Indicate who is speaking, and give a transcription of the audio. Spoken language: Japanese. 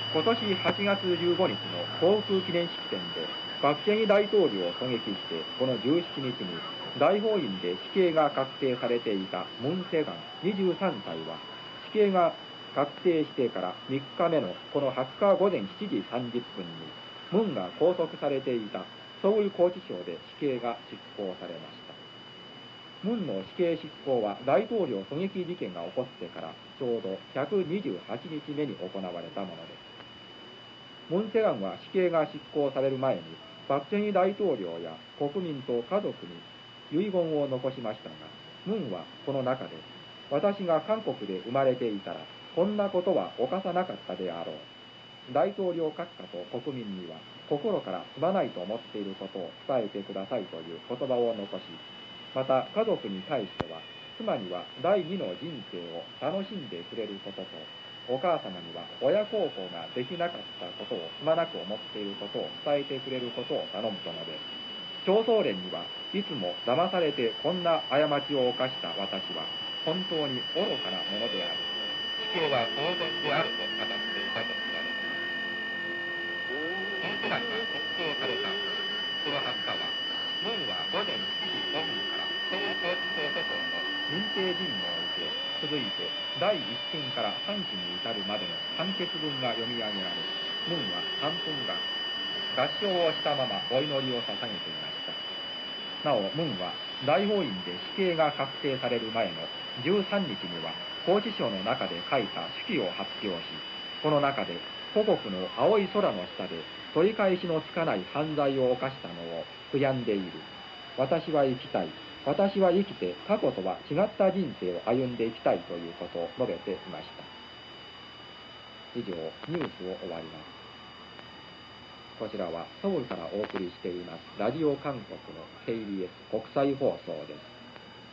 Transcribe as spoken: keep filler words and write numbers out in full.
Speaker 1: 今年はちがつじゅうごにちの航空記念式典でパク・チェンイ大統領を狙撃して、このじゅうしちにちに大法院で死刑が確定されていたムン・セガンにじゅうさんさいは、死刑が確定してからみっかめのこのはつかごぜんしちじさんじゅっぷんに、ムンが拘束されていたソウル拘置所で死刑が執行されました。ムンの死刑執行は大統領狙撃事件が起こってからちょうどひゃくにじゅうはちにちめに行われたものです。ムン・セガンは死刑が執行される前に、パク・チェンイ大統領や国民と家族に遺言を残しましたが、ムンはこの中で、私が韓国で生まれていたら、こんなことは犯さなかったであろう。大統領閣下と国民には、心からすまないと思っていることを伝えてくださいという言葉を残し、また家族に対しては、妻には第二の人生を楽しんでくれることと、お母様には親孝行ができなかったことをすまなく思っていることを伝えてくれることを頼むと述べ、張総連にはいつも騙されてこんな過ちを犯した私は本当に愚かなものである。死刑は当然であると語っていたと言われます。ムン・セガンが執行されたそのはつかは、ムンはごぜんしちじごふんからソウル拘置所訴訟の認定尋問を受け、続いてだいいっ審からさん審に至るまでの判決文が読み上げられ、ムンはさんぷんかん合唱をしたままお祈りを捧げていました。なお、ムンは大法院で死刑が確定される前のじゅうさんにちには拘置所の中で書いた手記を発表し、この中で故国の青い空の下で取り返しのつかない犯罪を犯したのを悔やんでいる。私は生きたい。私は生きて過去とは違った人生を歩んでいきたいということを述べていました。以上、ニュースを終わります。こちらはソウルからお送りしていますラジオ韓国の ケービーエス 国際放送です。